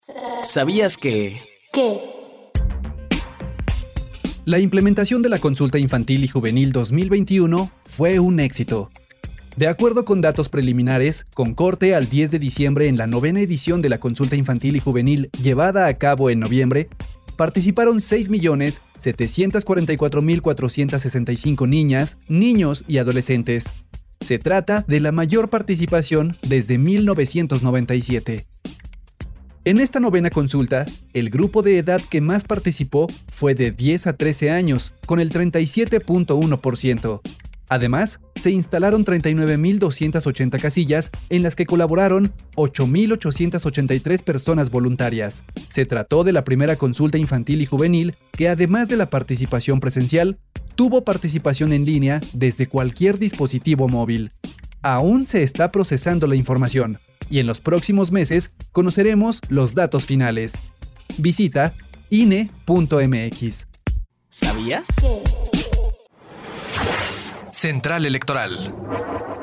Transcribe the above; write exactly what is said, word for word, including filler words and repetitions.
¿Sabías que...? ¿Qué? La implementación de la consulta infantil y juvenil dos mil veintiuno fue un éxito. De acuerdo con datos preliminares, con corte al diez de diciembre en la novena edición de la consulta infantil y juvenil llevada a cabo en noviembre, participaron seis millones setecientos cuarenta y cuatro mil cuatrocientos sesenta y cinco niñas, niños y adolescentes. Se trata de la mayor participación desde mil novecientos noventa y siete. En esta novena consulta, el grupo de edad que más participó fue de diez a trece años, con el treinta y siete punto uno por ciento. Además, se instalaron treinta y nueve mil doscientas ochenta casillas en las que colaboraron ocho mil ochocientas ochenta y tres personas voluntarias. Se trató de la primera consulta infantil y juvenil que, además de la participación presencial, tuvo participación en línea desde cualquier dispositivo móvil. Aún se está procesando la información y en los próximos meses conoceremos los datos finales. Visita I N E punto M X. ¿Sabías? ¿Qué? Central Electoral.